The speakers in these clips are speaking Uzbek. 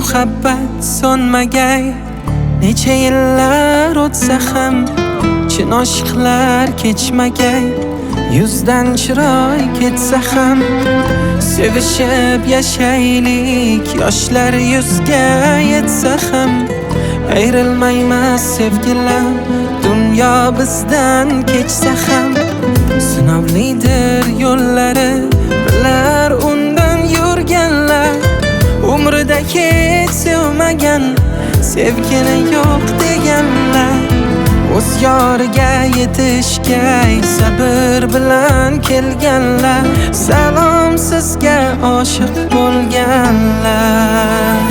muhabbat so'nmagay. Necha yillar o'tsa ham chin oshiqlar kechmagay. Yuzdan chiroy ketsa ham sevishib yashaylik. Yoshlar yuzga yetsa ham ayrilmaymiz sevgilar. Dunyo bizdan kechsa ham sinovlidir yo'llari. Bilar undan yurganlar umrida hech sevmagan, sevgini yo'q deganlar. O'z yoriga yetishgay sabr bilan kelganlar. Salom sizga oshiq bo'lganlar.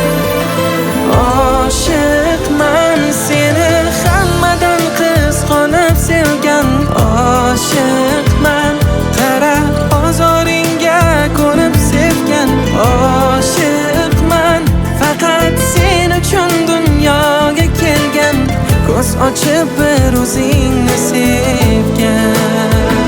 Oshiqman seni hammadan qizg'onib sevgan. Oshiqman qara ozoringga ko'nib sevgan. Oshiqman faqat sen uchun dunyoga kelgan. Ko'z ochib bir o'zingni sevgan.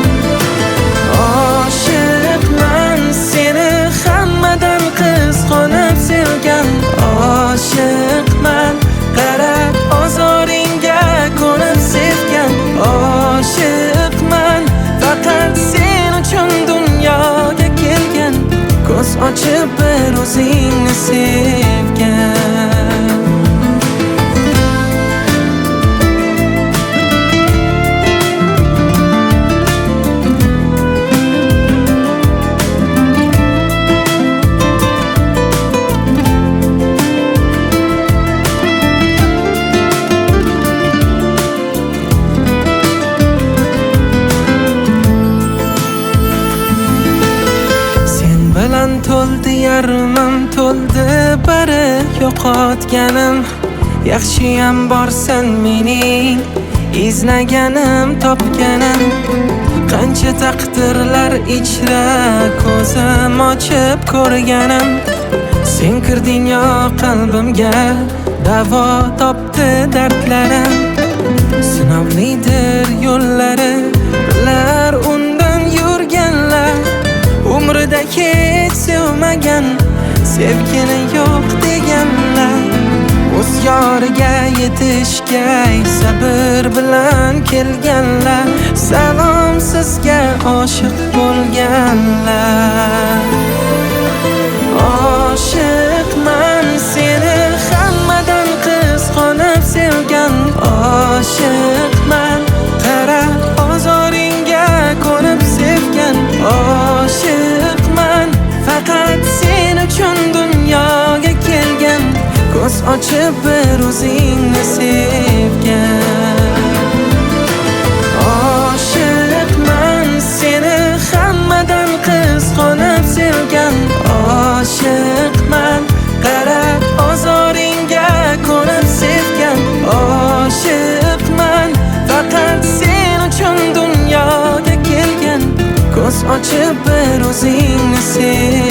Oshiqman seni hammadan qizg'onib sevgan. Oshiqman qarab ozoringga ko'nib sevgan. Oshiqman faqat sen uchun dunyoga kelgan. Ko'z ochib bir o'zingni sevgan. To'ldi yarmim, to'ldi bari yo'qotganim. Yaxshiyam borsan mening izlaganim, topganim. Qancha taqdirlar ichra ko'zim ochib ko'rganim. Sen kirding yo qalbimga, davo topdi dardlarim. Sinovlidir yo'llari, bilar undan yurganlar. Umrida hech sevmagan, sevgini yo'q deganlar. O'z yoriga yetishgay sabr bilan kelganlar. Salom sizga oshiq bo'lganlar. Oshiqman seni hammadan qizg'onib sevgan. Oshiqman qara ozoringga ko'nib sevgan. Oshiqman faqat sen uchun dunyoga kelgan. Ko'z ochib bir o'zingni sevgan. Oshiqman seni hammadan qizg'onib sevgan. Oshiqman qarab ozoringga ko'nib sevgan. Oshiqman faqat sen uchun dunyoga kelgan. Ko'z ochib bir o'zingni sev.